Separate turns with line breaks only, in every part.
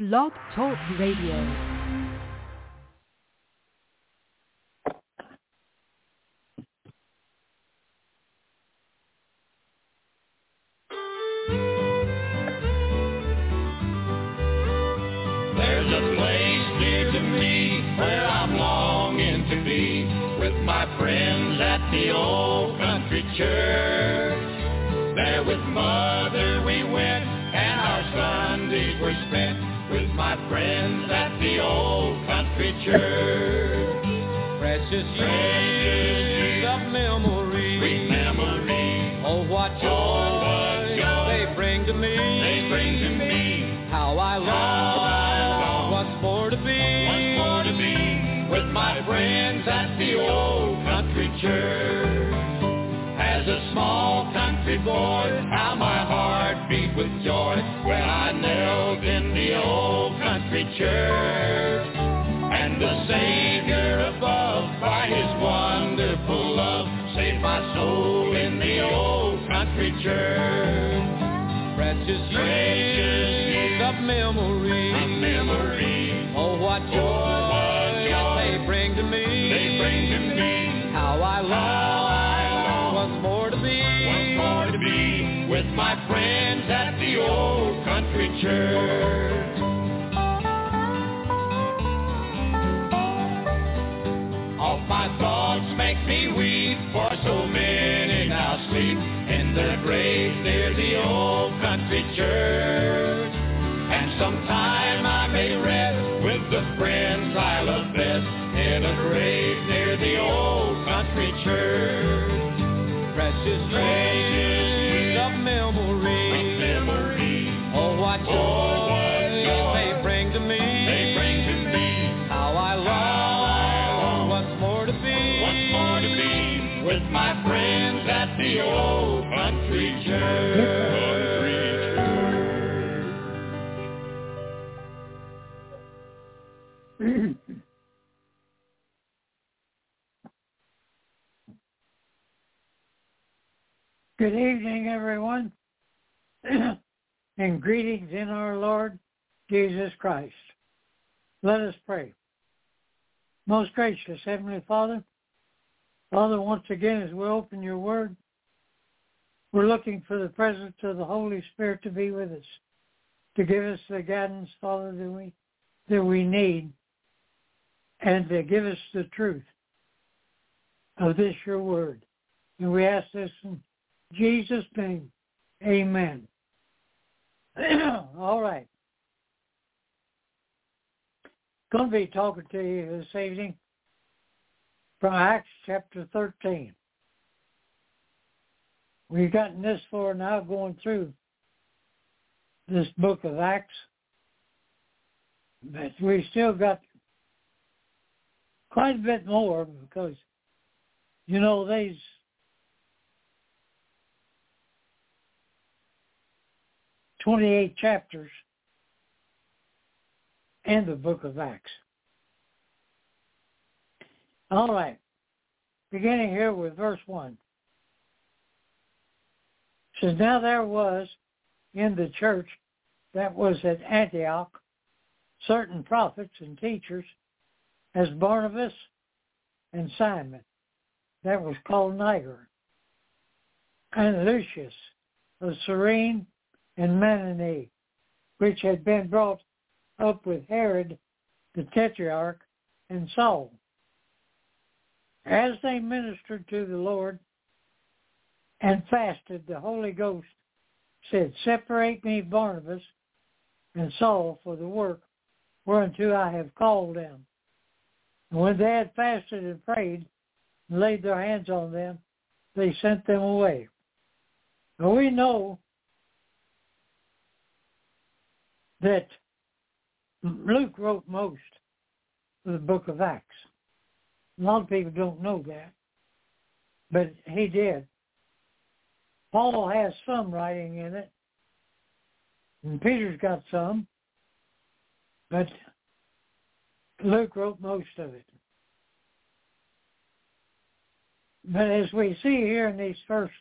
Blog Talk Radio.
Friends at the old country church. There with Mother we went, and our Sundays were spent with my friends at the old country church.
Precious years of memory,
sweet memory.
Oh, what joy they bring to me.
They bring to me.
How I long once more to be
with my friends at the old country church. As a small country boy, how my heart beat with joy when I knelt in the old country church. And the Savior above, by his wonderful love, saved my soul in the old country church.
Precious years of memory, oh, what joy they bring to me.
They bring to me.
How I long once more to be
with my friends at the old country church. All my thoughts make me weep, for so many now sleep in their graves near the old country church. And sometime I may rest with the friends I love best in a grave near the old country church.
Precious years of memory, oh, what joy they bring to me. How I long once more to be
with my friends at the old country church.
Good evening, everyone, and greetings in our Lord Jesus Christ. Let us pray. Most gracious Heavenly Father, once again, as we open your word, we're looking for the presence of the Holy Spirit to be with us, to give us the guidance, Father, that we need, and to give us the truth of this, your word. And we ask this in Jesus' name, amen. All right. Going to be talking to you this evening from Acts chapter 13. We've gotten this far now going through this book of Acts, but we still got quite a bit more because, these 28 chapters in the book of Acts. All right. Beginning here with verse 1. It says, now there was in the church that was at Antioch certain prophets and teachers, as Barnabas and Simon, that was called Niger, and Lucius of Cyrene, and Manaen, which had been brought up with Herod the Tetrarch and Saul. As they ministered to the Lord and fasted, the Holy Ghost said, separate me Barnabas and Saul for the work whereunto I have called them. And when they had fasted and prayed and laid their hands on them, they sent them away. Now we know that Luke wrote most of the book of Acts. A lot of people don't know that, but he did. Paul has some writing in it, and Peter's got some, but Luke wrote most of it. But as we see here in these first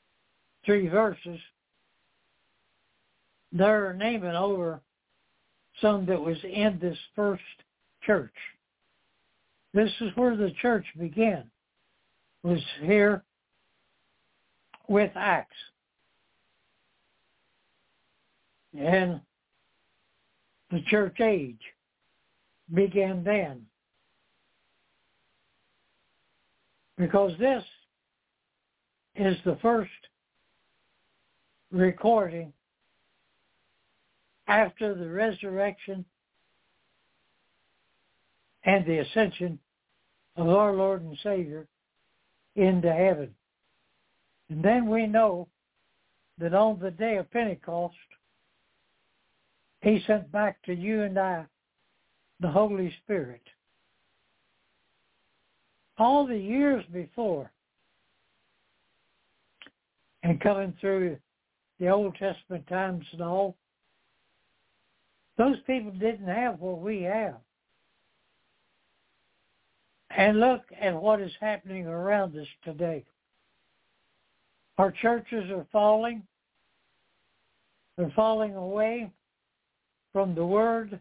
3 verses, they're naming over some that was in this first church. This is where the church began, was here with Acts. And the church age began then. Because this is the first recording after the resurrection and the ascension of our Lord and Savior into heaven. And then we know that on the day of Pentecost, He sent back to you and I the Holy Spirit. All the years before, and coming through the Old Testament times and all, those people didn't have what we have. And look at what is happening around us today. Our churches are falling. They're falling away from the Word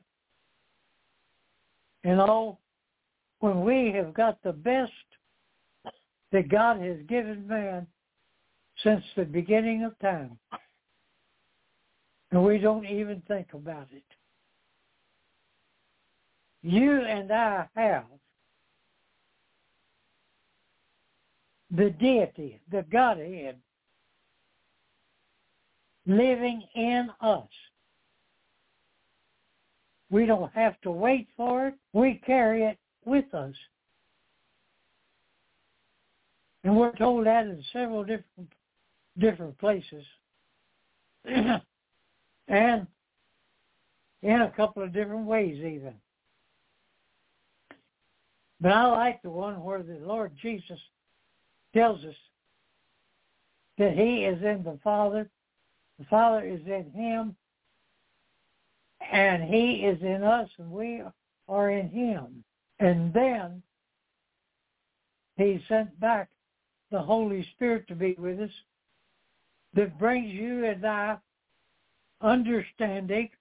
and all, when we have got the best that God has given man since the beginning of time. And we don't even think about it. You and I have the deity, the Godhead, living in us. We don't have to wait for it. We carry it with us. And we're told that in several different places. And in a couple of different ways even. But I like the one where the Lord Jesus tells us that He is in the Father is in Him, and He is in us, and we are in Him. And then He sent back the Holy Spirit to be with us, that brings you and I understanding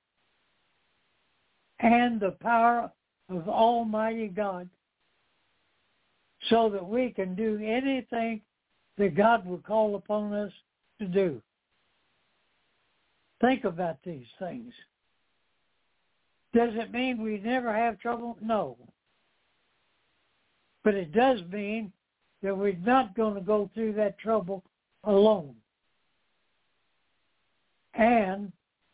and the power of Almighty God, so that we can do anything that God would call upon us to do. Think about these things. Does it mean we never have trouble? No. But it does mean that we're not going to go through that trouble alone. And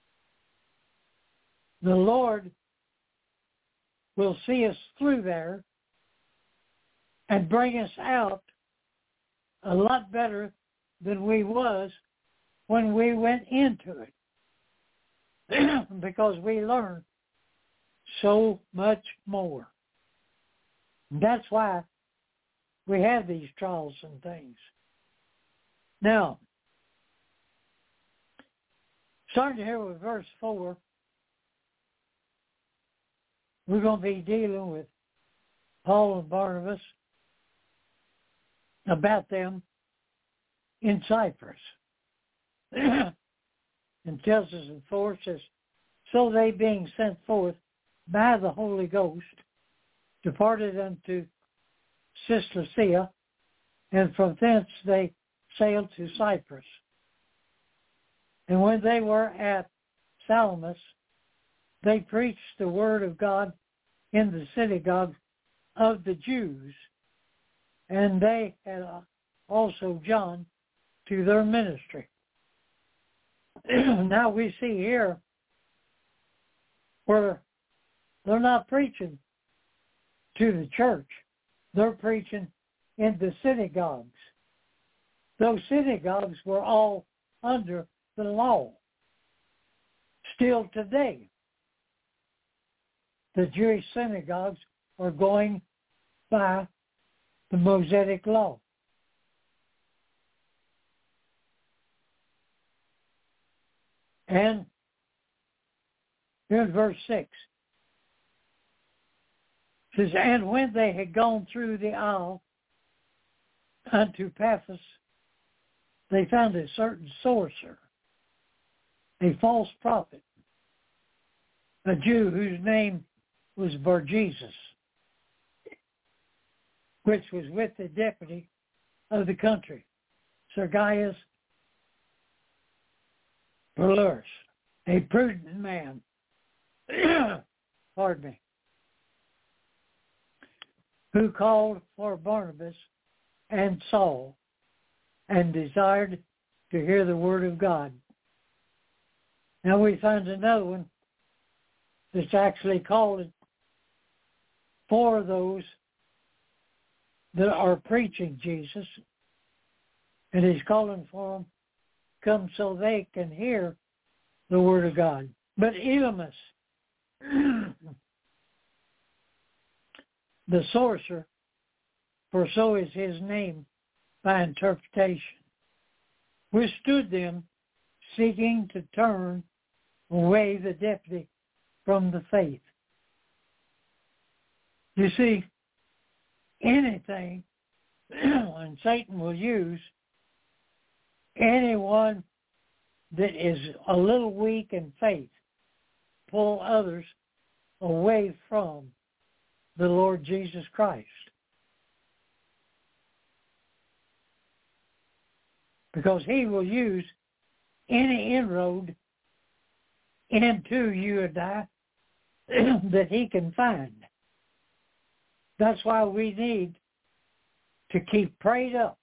the Lord will see us through there and bring us out a lot better than we was when we went into it. Because we learned so much more. That's why we have these trials and things. Now, starting here with verse 4, we're going to be dealing with Paul and Barnabas, about them in Cyprus. And tells us in 4, says, so they being sent forth by the Holy Ghost, departed unto Cilicia, and from thence they sailed to Cyprus. And when they were at Salamis, they preached the word of God in the synagogue of the Jews, and they had also John to their ministry. Now we see here where they're not preaching to the church. They're preaching in the synagogues. Those synagogues were all under the law. Still today, the Jewish synagogues are going by the Mosaic law. And here's verse 6. It says, and when they had gone through the isle unto Paphos, they found a certain sorcerer, a false prophet, a Jew whose name was Bar-Jesus, which was with the deputy of the country, Sergius Paulus, a prudent man, pardon me, who called for Barnabas and Saul and desired to hear the word of God. Now we find another one that's actually called for those that are preaching Jesus, and he's calling for them come so they can hear the word of God. But Elymas, the sorcerer, for so is his name by interpretation, withstood them, seeking to turn away the deputy from the faith. You see, anything, and Satan will use anyone that is a little weak in faith, pull others away from the Lord Jesus Christ. Because he will use any inroad into you and I that he can find. That's why we need to keep prayed up.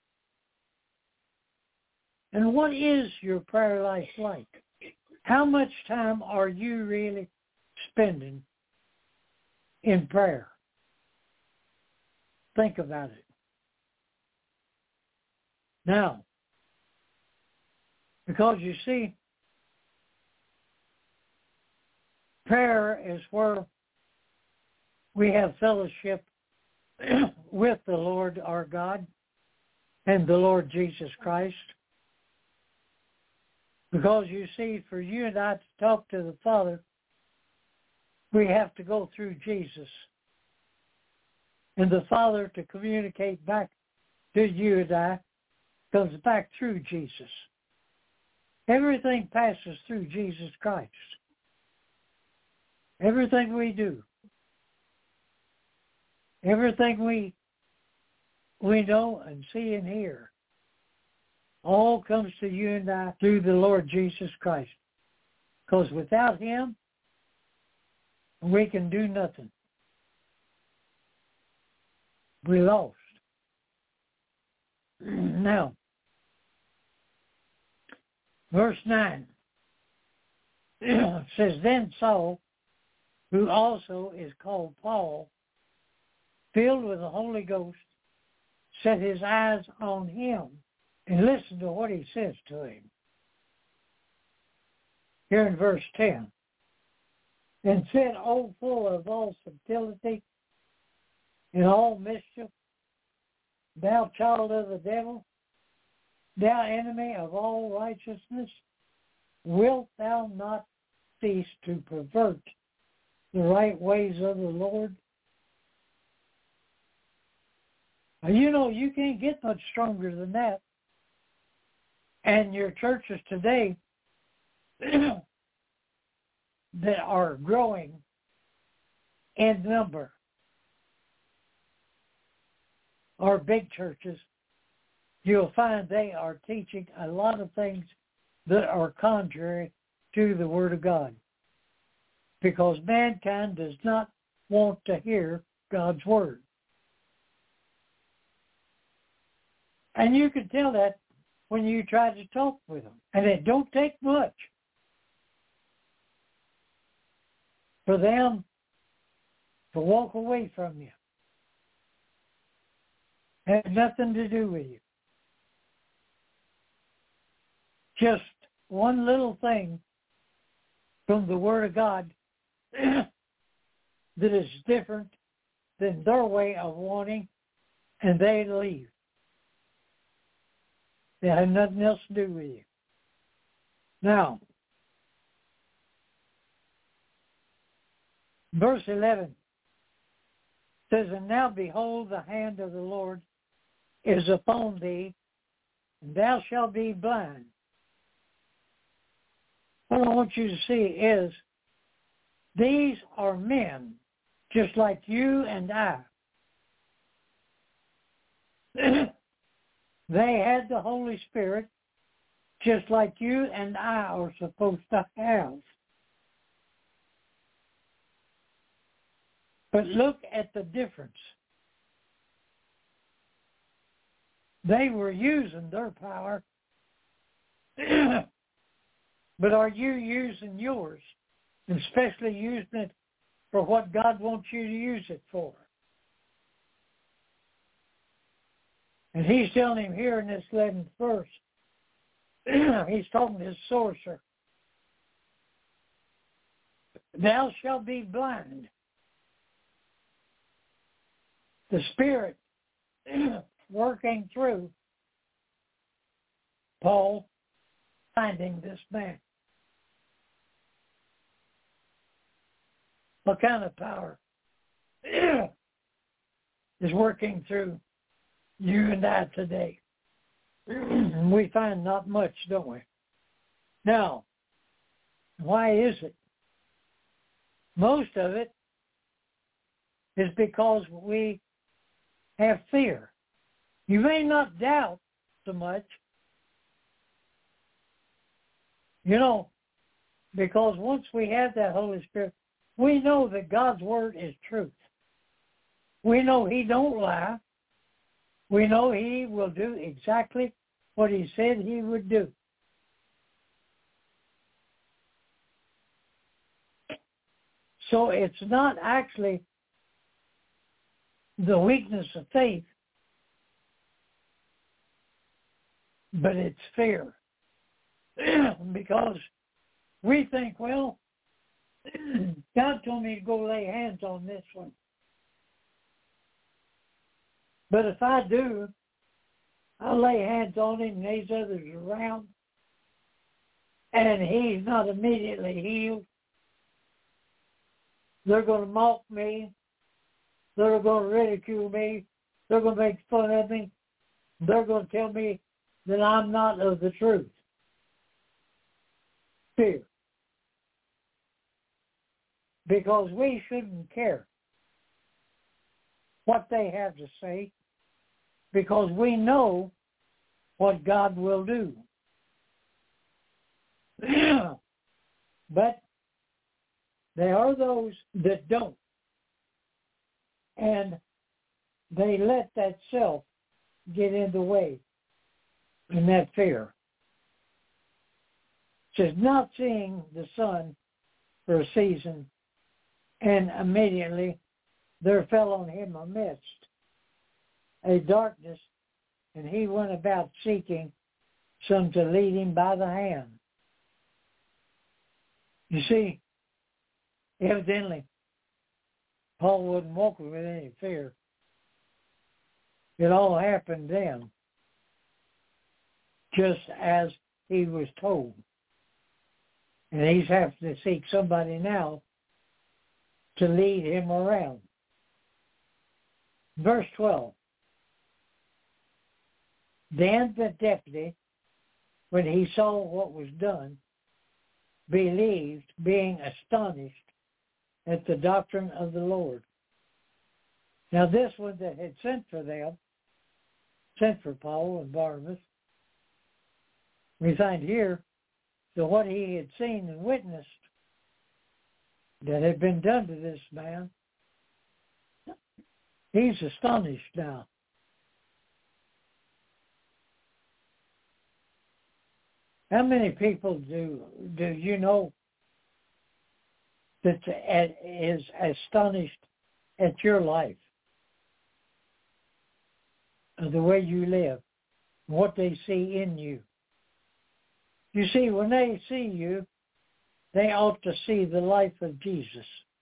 And what is your prayer life like? How much time are you really spending in prayer? Think about it. Now, because you see, prayer is where we have fellowship with the Lord our God and the Lord Jesus Christ. Because you see, for you and I to talk to the Father, we have to go through Jesus. And the Father to communicate back to you and I comes back through Jesus. Everything passes through Jesus Christ. Everything we do. Everything we know and see and hear all comes to you and I through the Lord Jesus Christ. Because without him, we can do nothing. We lost. Now, verse 9 says, Then Saul, who also is called Paul, filled with the Holy Ghost, set his eyes on him. And listen to what he says to him. Here in verse 10. And said, O full of all subtlety and all mischief, thou child of the devil, thou enemy of all righteousness, wilt thou not cease to pervert the right ways of the Lord? Now, you know, you can't get much stronger than that. And your churches today that are growing in number are big churches, you'll find they are teaching a lot of things that are contrary to the Word of God. Because mankind does not want to hear God's Word. And you can tell that when you try to talk with them. And it don't take much for them to walk away from you. It has nothing to do with you. Just one little thing from the Word of God that is different than their way of wanting, and they leave. They have nothing else to do with you. Now, verse 11 says, And now behold, the hand of the Lord is upon thee, and thou shalt be blind. What I want you to see is These are men just like you and I. They had the Holy Spirit just like you and I are supposed to have. But look at the difference. They were using their power, but are you using yours, and especially using it for what God wants you to use it for? And he's telling him here in this 11th verse, he's talking to his sorcerer, thou shalt be blind. The Spirit working through Paul, finding this man. What kind of power is working through you and I today? We find not much, don't we? Now, why is it? Most of it is because we have fear. You may not doubt so much, because once we have that Holy Spirit, we know that God's Word is truth. We know He don't lie. We know He will do exactly what He said He would do. So it's not actually the weakness of faith, but it's fear. Because we think, well, God told me to go lay hands on this one. But if I do, I'll lay hands on him and these others around, and he's not immediately healed. They're going to mock me. They're going to ridicule me. They're going to make fun of me. They're going to tell me that I'm not of the truth. Fear. Because we shouldn't care what they have to say, because we know what God will do. But there are those that don't. And they let that self get in the way and that fear. It says, not seeing the sun for a season, and immediately there fell on him a mist, a darkness, and he went about seeking some to lead him by the hand. You see, evidently, Paul wasn't walking with any fear. It all happened then, just as he was told. And he's having to seek somebody now to lead him around. Verse 12. Then the deputy, when he saw what was done, believed, being astonished at the doctrine of the Lord. Now this one that had sent for Paul and Barnabas, we find here that what he had seen and witnessed that had been done to this man, he's astonished now. How many people do you know that is astonished at your life, the way you live, what they see in you? You see, when they see you, they ought to see the life of Jesus.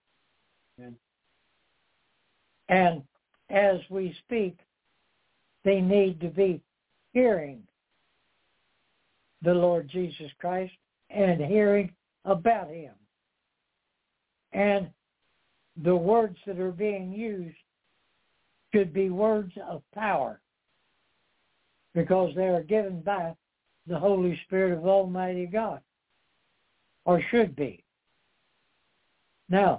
And as we speak, they need to be hearing the Lord Jesus Christ and hearing about him. And the words that are being used should be words of power, because they are given by the Holy Spirit of Almighty God, or should be. Now,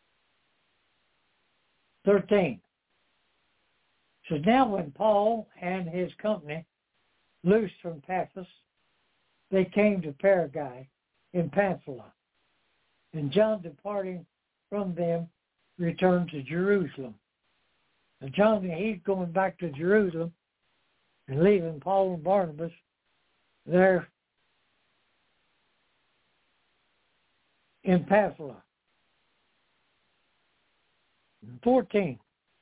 13. So now when Paul and his company loosed from Paphos, they came to Perga in Pamphylia. And John, departing from them, returned to Jerusalem. Now John, he's going back to Jerusalem and leaving Paul and Barnabas there in Pamphylia. 14.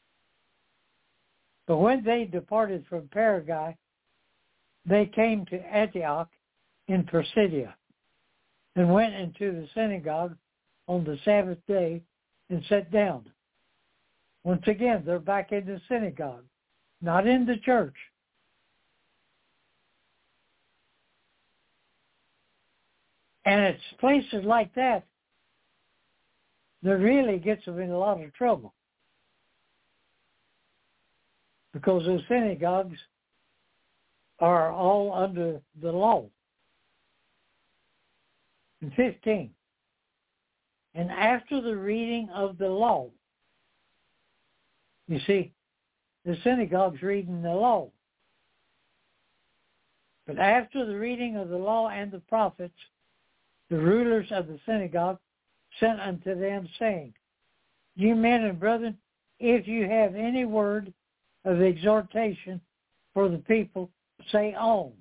But when they departed from Perga, they came to Antioch in Pisidia, and went into the synagogue on the Sabbath day and sat down. Once again, they're back in the synagogue, not in the church. And it's places like that that really gets them in a lot of trouble, because those synagogues are all under the law. And 15. And after the reading of the law, you see, the synagogue's reading the law. But after the reading of the law and the prophets, the rulers of the synagogue sent unto them, saying, You men and brethren, if you have any word of exhortation for the people, say on.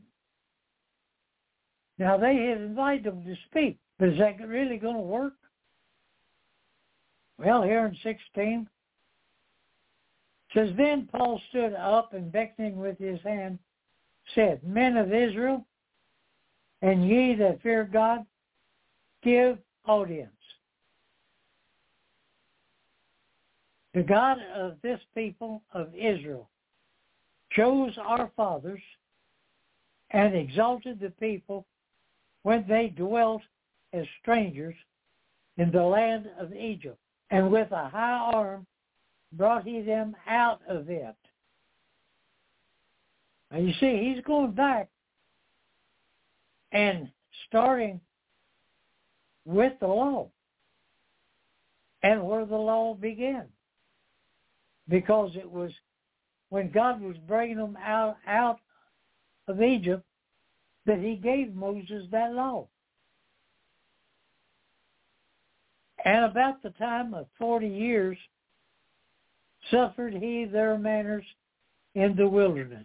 Now they had invited them to speak, but is that really going to work? Well, here in 16, it says, Then Paul stood up and beckoning with his hand, said, Men of Israel, and ye that fear God, give audience. The God of this people of Israel chose our fathers and exalted the people when they dwelt as strangers in the land of Egypt, and with a high arm brought he them out of it. Now you see, he's going back and starting with the law and where the law began, because it was when God was bringing them out of Egypt that he gave Moses that law. And about the time of 40 years suffered he their manners in the wilderness.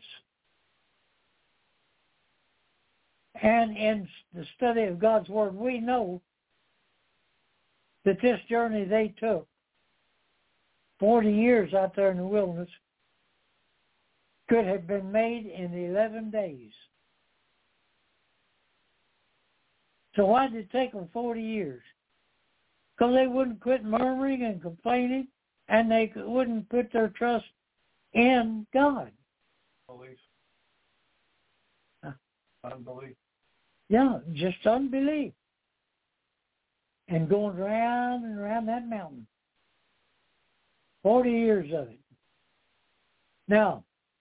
And in the study of God's Word, we know that this journey they took, 40 years out there in the wilderness, could have been made in 11 days. So why did it take them 40 years? Because they wouldn't quit murmuring and complaining, and they wouldn't put their trust in God.
Unbelief. Unbelief.
Yeah, just unbelief. And going round and around that mountain. 40 years of it. Now,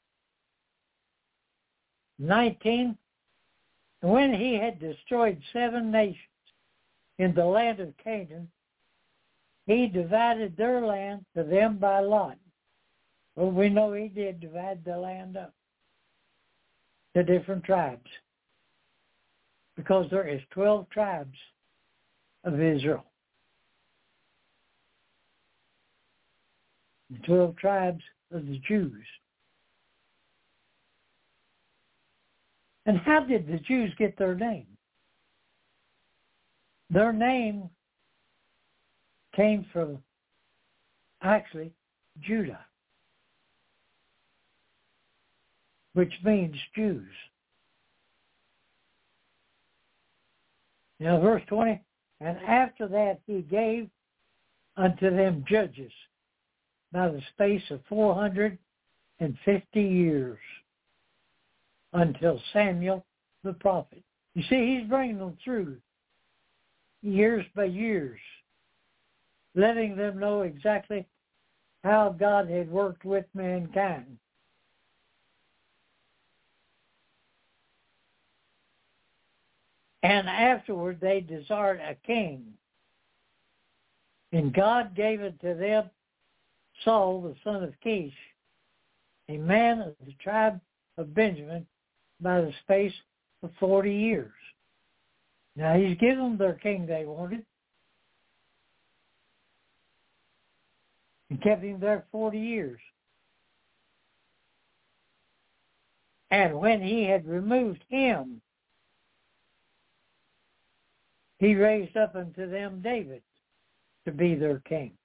19, when he had destroyed 7 nations in the land of Canaan, he divided their land to them by lot. Well, we know he did divide the land up to different tribes, because there is 12 tribes of Israel. The 12 tribes of the Jews. And how did the Jews get their name? Their name came from, actually, Judah, which means Jews. Now, verse 20, and after that he gave unto them judges by the space of 450 years until Samuel the prophet. You see, he's bringing them through years by years, letting them know exactly how God had worked with mankind. And afterward they desired a king. And God gave it to them, Saul, the son of Kish, a man of the tribe of Benjamin, by the space of 40 years. Now he's given them their king they wanted, and kept him there 40 years. And when he had removed him, he raised up unto them David to be their king.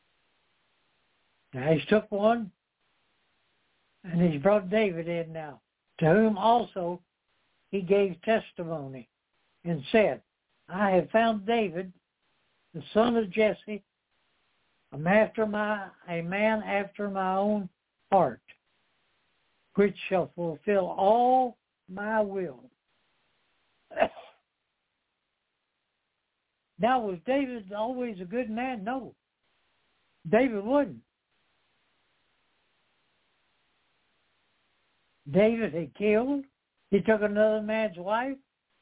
Now he's took one, and he's brought David in now, to whom also he gave testimony, and said, I have found David, the son of Jesse, a man after my own heart, which shall fulfill all my will. Now, was David always a good man? No. David wasn't. David had killed. He took another man's wife,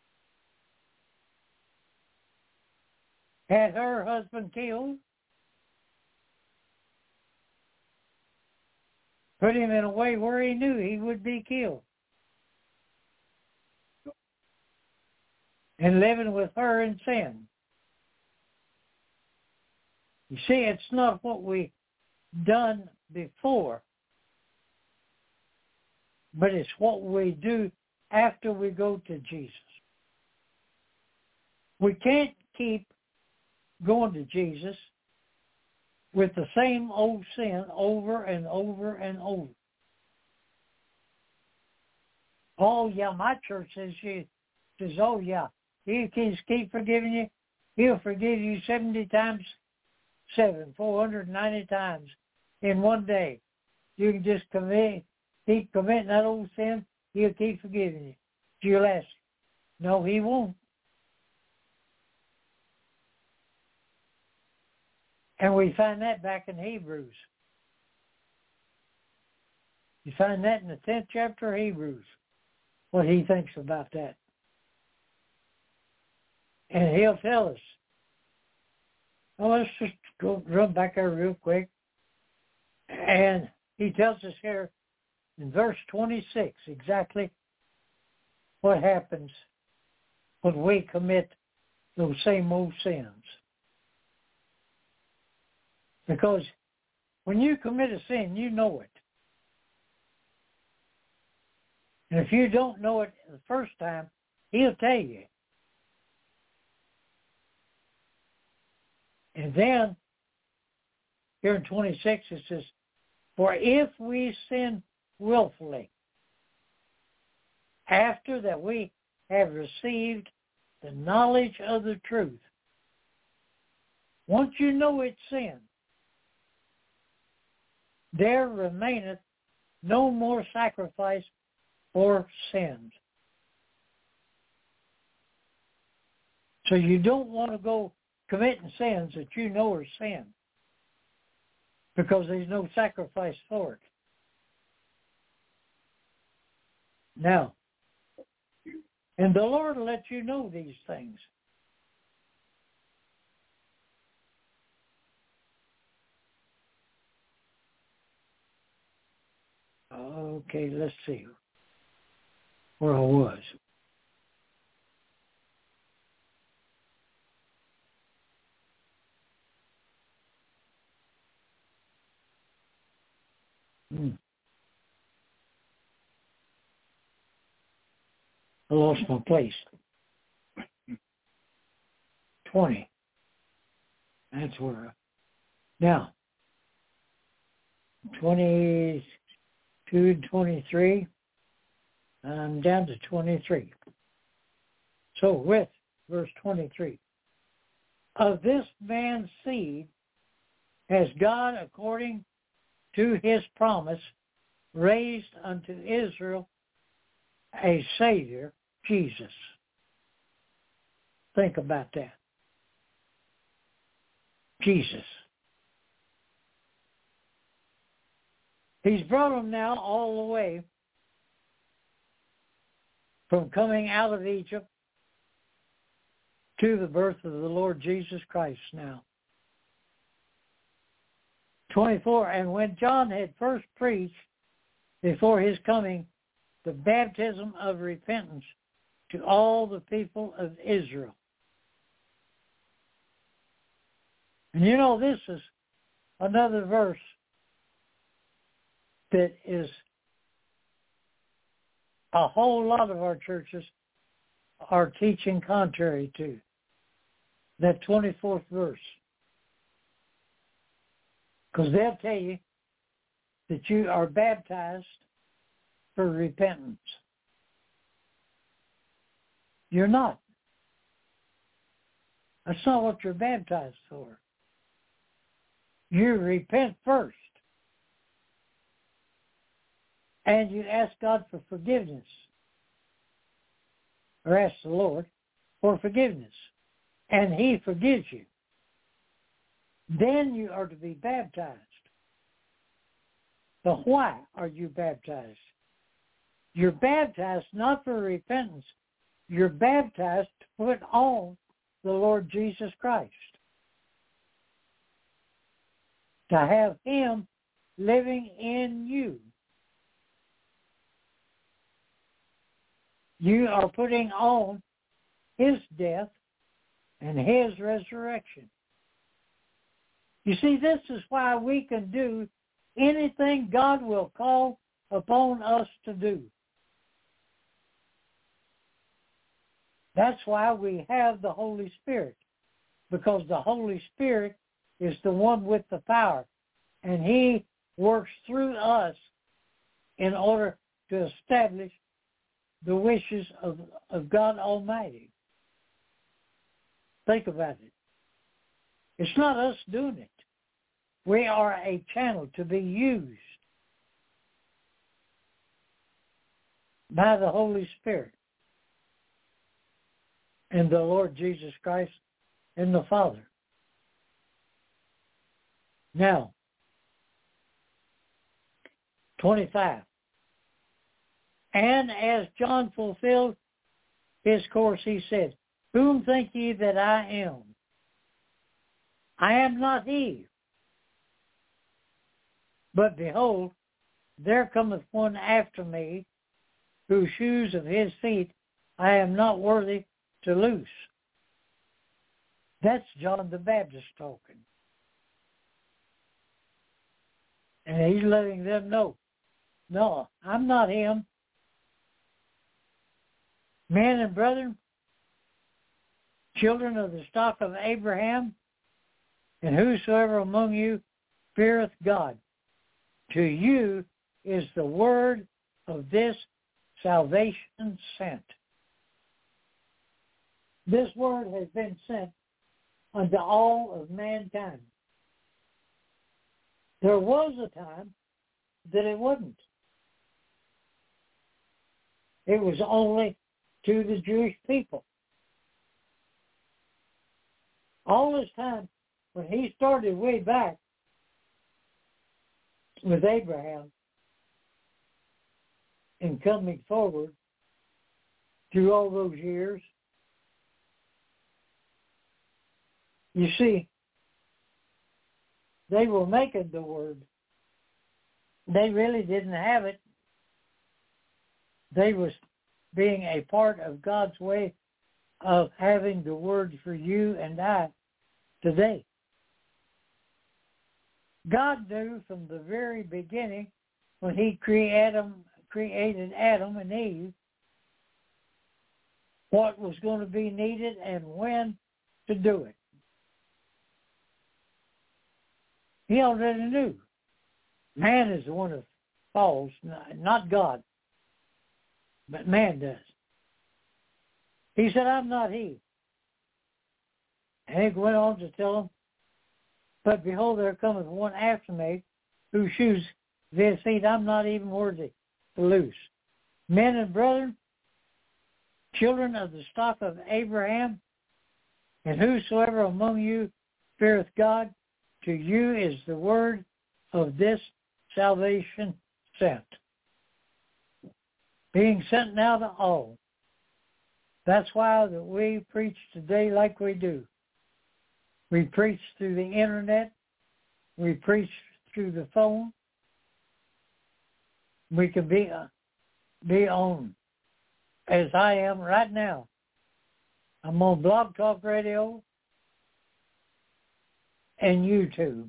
had her husband killed, put him in a way where he knew he would be killed, and living with her in sin. You see, it's not what we done before, but it's what we do after we go to Jesus. We can't keep going to Jesus with the same old sin over and over and over. Oh, yeah, my church says, oh, yeah, he can keep forgiving you. He'll forgive you 70 times 7, 490 times in one day. You can just keep committing that old sin, he'll keep forgiving you. You'll ask, no, he won't. And we find that back in Hebrews. You find that in the 10th chapter of Hebrews, what he thinks about that. And he'll tell us. Well, let's just run back there real quick. And he tells us here in verse 26 exactly what happens when we commit those same old sins. Because when you commit a sin, you know it. And if you don't know it the first time, he'll tell you. And then, here in 26, it says, for if we sin willfully, after that we have received the knowledge of the truth, once you know it's sin, there remaineth no more sacrifice for sins. So you don't want to go committing sins that you know are sin, because there's no sacrifice for it. Now, and the Lord will let you know these things. Okay, let's see where I was. I lost my place. 20. That's where. Now, 22 and 23. I'm down to 23. So with verse 23. Of this man's seed has God, according to his promise, raised unto Israel a Savior, Jesus. Think about that. Jesus. He's brought them now all the way from coming out of Egypt to the birth of the Lord Jesus Christ now. 24, and when John had first preached before his coming the baptism of repentance to all the people of Israel. And you know, this is another verse that is a whole lot of our churches are teaching contrary to. That 24th verse. Because they'll tell you that you are baptized for repentance. You're not. That's not what you're baptized for. You repent first. And you ask God for forgiveness. Or ask the Lord for forgiveness. And He forgives you. Then you are to be baptized. But why are you baptized? You're baptized not for repentance. You're baptized to put on the Lord Jesus Christ. To have Him living in you. You are putting on His death and His resurrection. You see, this is why we can do anything God will call upon us to do. That's why we have the Holy Spirit, because the Holy Spirit is the one with the power, and He works through us in order to establish the wishes of God Almighty. Think about it. It's not us doing it. We are a channel to be used by the Holy Spirit and the Lord Jesus Christ and the Father. Now, 25. And as John fulfilled his course, he said, Whom think ye that I am? I am not he. But behold, there cometh one after me, whose shoes of his feet I am not worthy to loose. That's John the Baptist talking. And he's letting them know, no, I'm not him. Men and brethren, children of the stock of Abraham, and whosoever among you feareth God, to you is the word of this salvation sent. This word has been sent unto all of mankind. There was a time that it wasn't. It was only to the Jewish people. All this time, when he started way back with Abraham and coming forward through all those years, you see, they were making the word. They really didn't have it. They was being a part of God's way of having the word for you and I today. God knew from the very beginning when He created Adam and Eve what was going to be needed and when to do it. He already knew. Man is the one that falls, not God, but man does. He said, I'm not he. And he went on to tell them, but behold, there cometh one after me, whose shoes of his feet I'm not even worthy to loose. Men and brethren, children of the stock of Abraham, and whosoever among you feareth God, to you is the word of this salvation sent. Being sent now to all. That's why that we preach today like we do. We preach through the internet. We preach through the phone. We could be on, as I am right now. I'm on Blog Talk Radio and YouTube.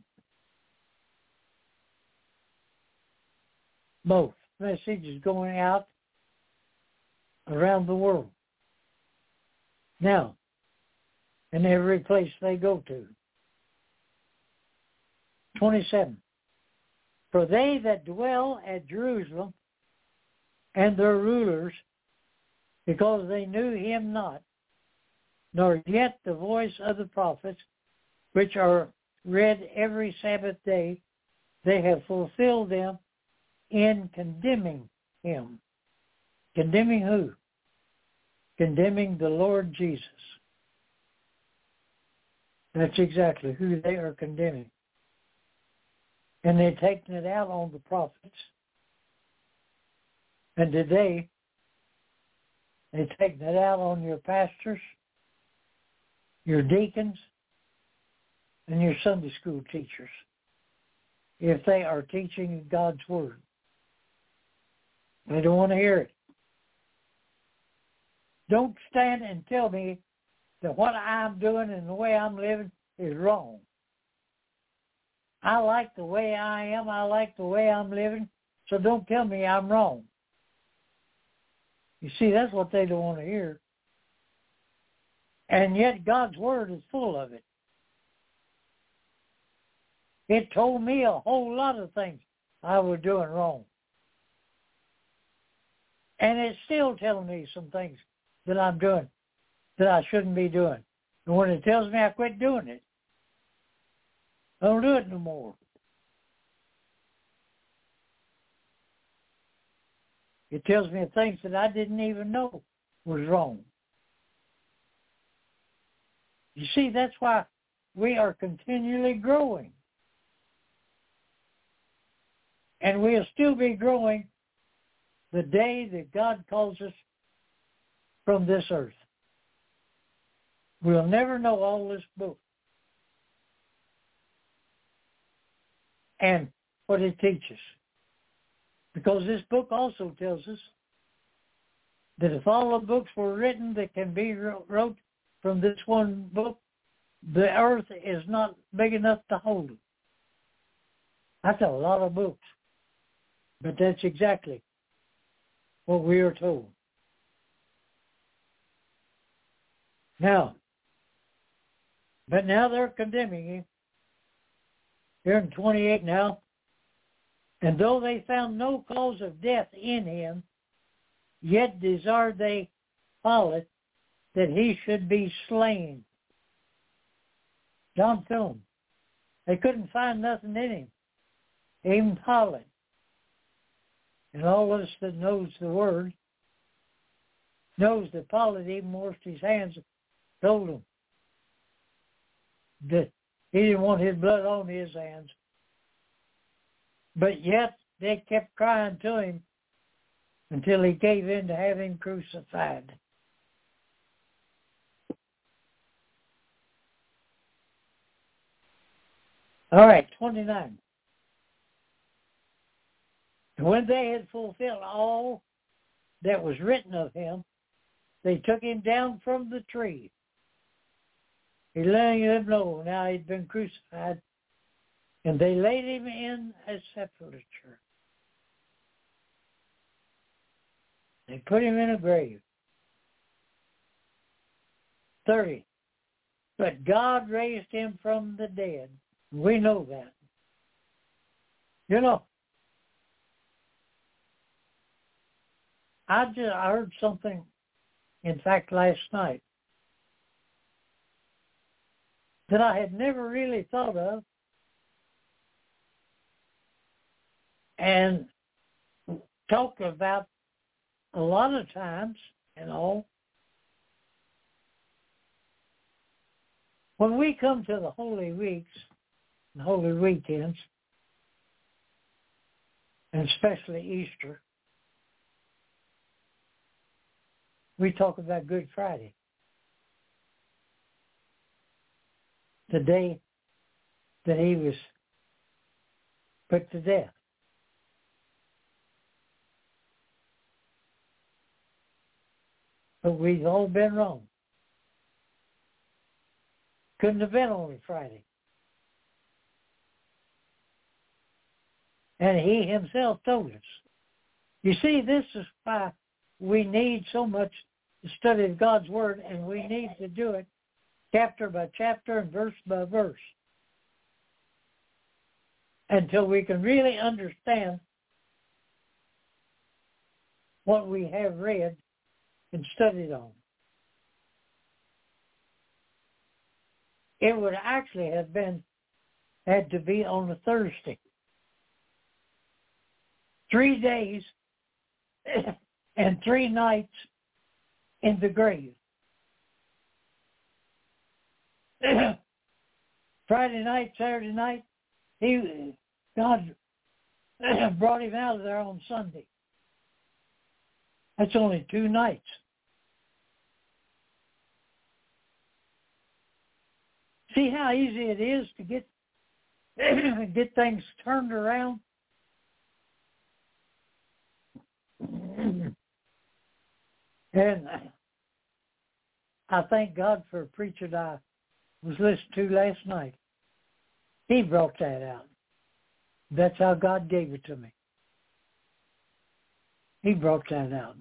Both messages going out around the world. Now, in every place they go to. 27. For they that dwell at Jerusalem and their rulers, because they knew him not, nor yet the voice of the prophets, which are read every Sabbath day, they have fulfilled them in condemning him. Condemning who? Condemning the Lord Jesus. That's exactly who they are condemning. And they're taking it out on the prophets. And today, they're taking it out on your pastors, your deacons, and your Sunday school teachers, if they are teaching God's Word. They don't want to hear it. Don't stand and tell me that what I'm doing and the way I'm living is wrong. I like the way I am. I like the way I'm living. So don't tell me I'm wrong. You see, that's what they don't want to hear. And yet God's Word is full of it. It told me a whole lot of things I was doing wrong. And it's still telling me some things that I'm doing that I shouldn't be doing. And when it tells me I quit doing it, I don't do it no more. It tells me things that I didn't even know was wrong. You see, that's why we are continually growing. And we'll still be growing the day that God calls us from this earth. We'll never know all this book and what it teaches. Because this book also tells us that if all the books were written that can be wrote from this one book, the earth is not big enough to hold it. That's a lot of books. But that's exactly what we are told. Now they're condemning him. Here in 28 now. And though they found no cause of death in him, yet desired they Pilate that he should be slain. John Film. They couldn't find nothing in him. Even Pilate. And all of us that knows the Word knows that Pilate even washed his hands and told him that he didn't want his blood on his hands. But yet they kept crying to him until he gave in to have him crucified. All right, 29. And when they had fulfilled all that was written of him, they took him down from the tree. He let them know now he'd been crucified, and they laid him in a sepulchre. They put him in a grave. 30. But God raised him from the dead. We know that. You know, I heard something, in fact, last night, that I had never really thought of, and talked about a lot of times and all. When we come to the Holy Weeks and Holy Weekends, and especially Easter, we talk about Good Friday, the day that he was put to death. But we've all been wrong. Couldn't have been only Friday. And he himself told us. You see, this is why we need so much the study of God's Word, and we need to do it chapter by chapter and verse by verse until we can really understand what we have read and studied on. It would actually have had to be on a Thursday. 3 days and 3 nights in the grave. Friday night, Saturday night, God brought him out of there on Sunday. That's only 2 nights. See how easy it is to get things turned around? And I thank God for a preacher that I was listening to last night. He brought that out. That's how God gave it to me. He brought that out.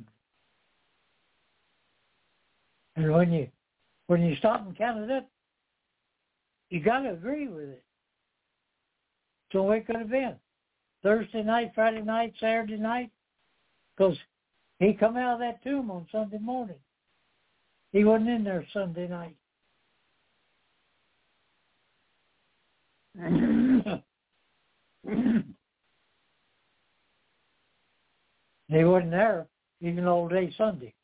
And when you stop and count it up, you got to agree with it. So it could have been Thursday night, Friday night, Saturday night, because he come out of that tomb on Sunday morning. He wasn't in there Sunday night. He wasn't there even all day Sunday.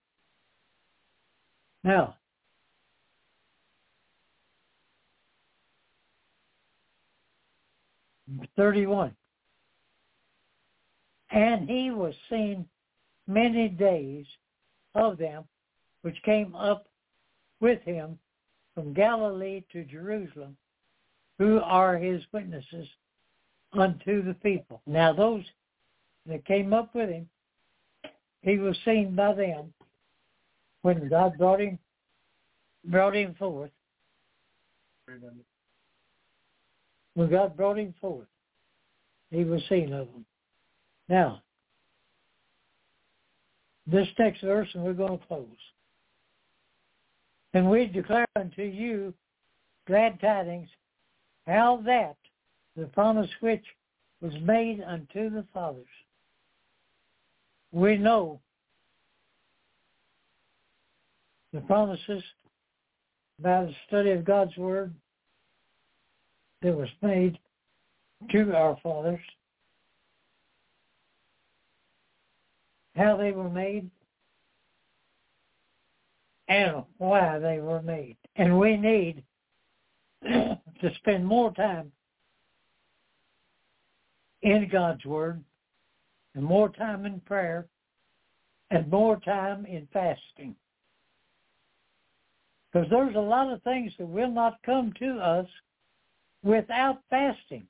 Now, (31) And he was seen many days of them which came up with him from Galilee to Jerusalem, who are his witnesses unto the people. Now those that came up with him, he was seen by them when God brought him forth. When God brought him forth, he was seen of them. Now, this next verse, and we're going to close. And we declare unto you glad tidings, how that the promise which was made unto the fathers. We know the promises by the study of God's Word that was made to our fathers, how they were made, and why they were made. And we need to spend more time in God's Word, and more time in prayer, and more time in fasting. Because there's a lot of things that will not come to us without fasting.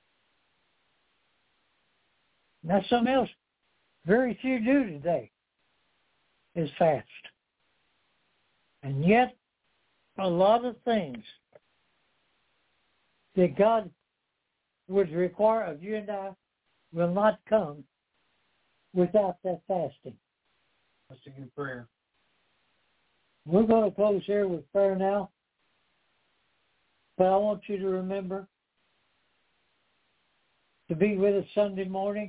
And that's something else very few do today, is fast. And yet, a lot of things that God would require of you and I will not come without that fasting.
Fasting and prayer.
We're going to close here with prayer now. But I want you to remember to be with us Sunday morning,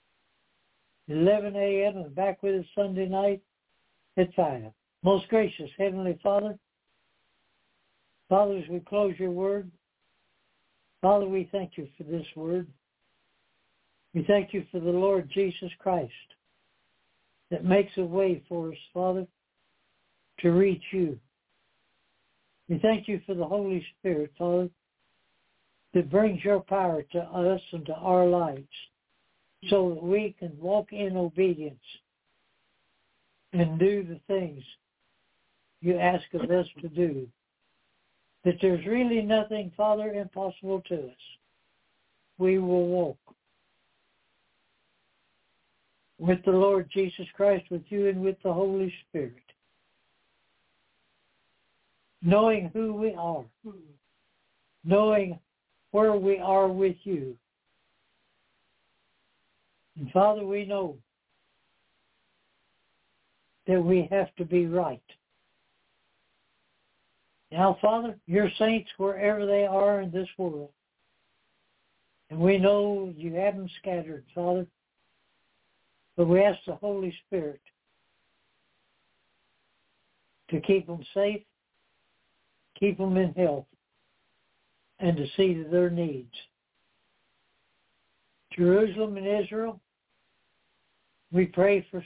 11 a.m., and back with us Sunday night at 5. Most gracious Heavenly Father, Father, as we close your word, Father, we thank you for this word. We thank you for the Lord Jesus Christ that makes a way for us, Father, to reach you. We thank you for the Holy Spirit, Father, that brings your power to us and to our lives so that we can walk in obedience and do the things you ask of us to do. That there's really nothing, Father, impossible to us. We will walk with the Lord Jesus Christ, with you and with the Holy Spirit. Knowing who we are, knowing where we are with you. And Father, we know that we have to be right. Now, Father, your saints, wherever they are in this world, and we know you have them scattered, Father, but we ask the Holy Spirit to keep them safe, keep them in health, and to see to their needs. Jerusalem and Israel, we pray for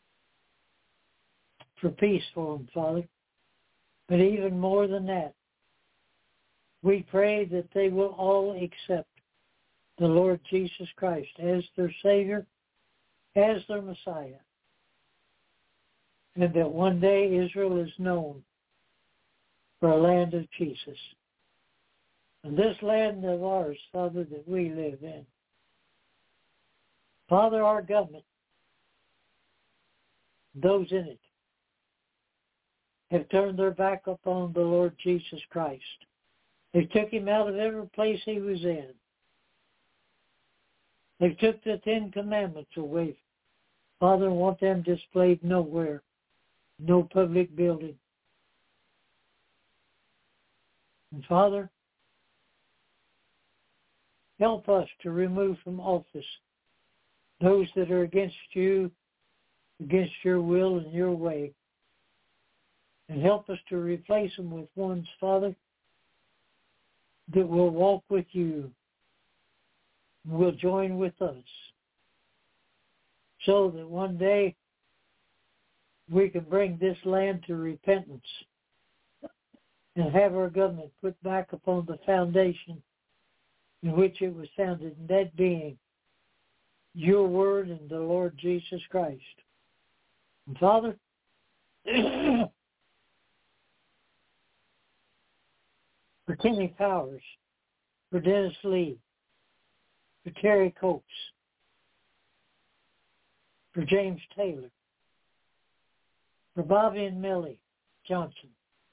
peace for them, Father. But even more than that, we pray that they will all accept the Lord Jesus Christ as their Savior, as their Messiah. And that one day Israel is known for a land of Jesus. And this land of ours, Father, that we live in. Father, our government, those in it, have turned their back upon the Lord Jesus Christ. They took him out of every place he was in. They took the 10 Commandments away. Father, I want them displayed nowhere, no public building. And Father, help us to remove from office those that are against you, against your will and your way. And help us to replace them with ones, Father, that will walk with you, will join with us, so that one day we can bring this land to repentance and have our government put back upon the foundation in which it was founded, and that being your word and the Lord Jesus Christ. And Father, for Kenny Powers, for Dennis Lee, for Terry Coates, for James Taylor, for Bobby and Millie Johnson,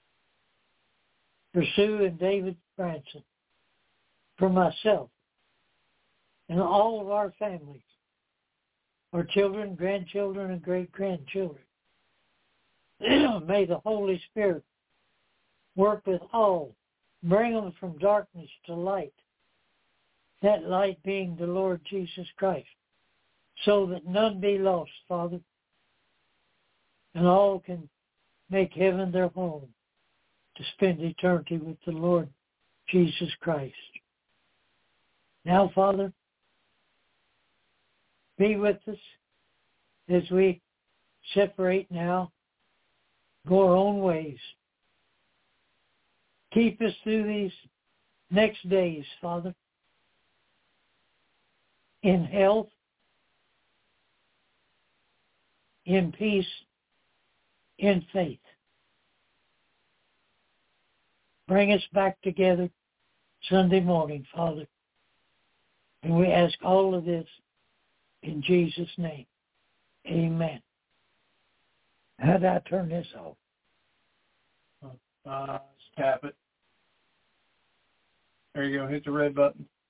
for Sue and David Branson, for myself, and all of our families, our children, grandchildren, and great-grandchildren. May the Holy Spirit work with all, bring them from darkness to light, that light being the Lord Jesus Christ, so that none be lost, Father, and all can make heaven their home to spend eternity with the Lord Jesus Christ. Now, Father, be with us as we separate now, go our own ways. Keep us through these next days, Father, in health, in peace, in faith. Bring us back together Sunday morning, Father. And we ask all of this in Jesus' name. Amen. How do I turn this off?
Tap it. There you go. Hit the red button.